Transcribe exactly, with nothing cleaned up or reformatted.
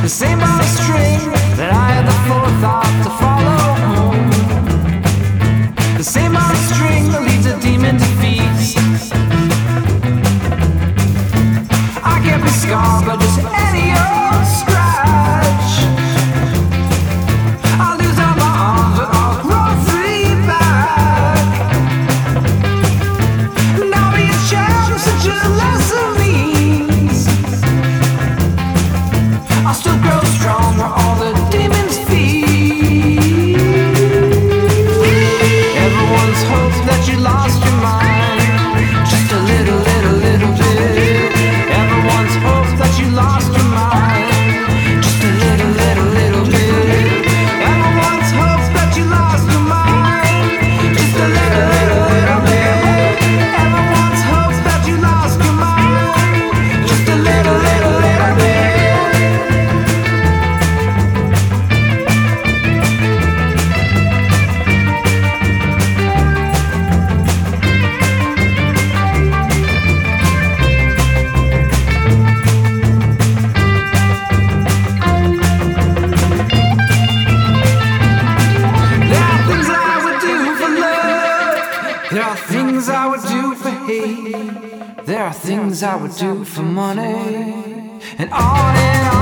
same old string that I had the forethought to follow home. The same old string that leads a demon to feast. I can't be scarred by just any old scratch. I'll lose all my arms, but I'll grow free back. And I'll be a child of such a lesson means. I'll still grow strong where all the demons feed. Everyone's hoped that you lost your mind, just a little, little, little bit. Everyone's hoped that you lost your mind, just a little, little, little bit. Everyone's hopes that you lost your mind, just a little, little, little bit. Everyone's hopes that you lost your mind, just a little, little, little bit. There are things I would do for hate. There are things I would do for money. And on and on.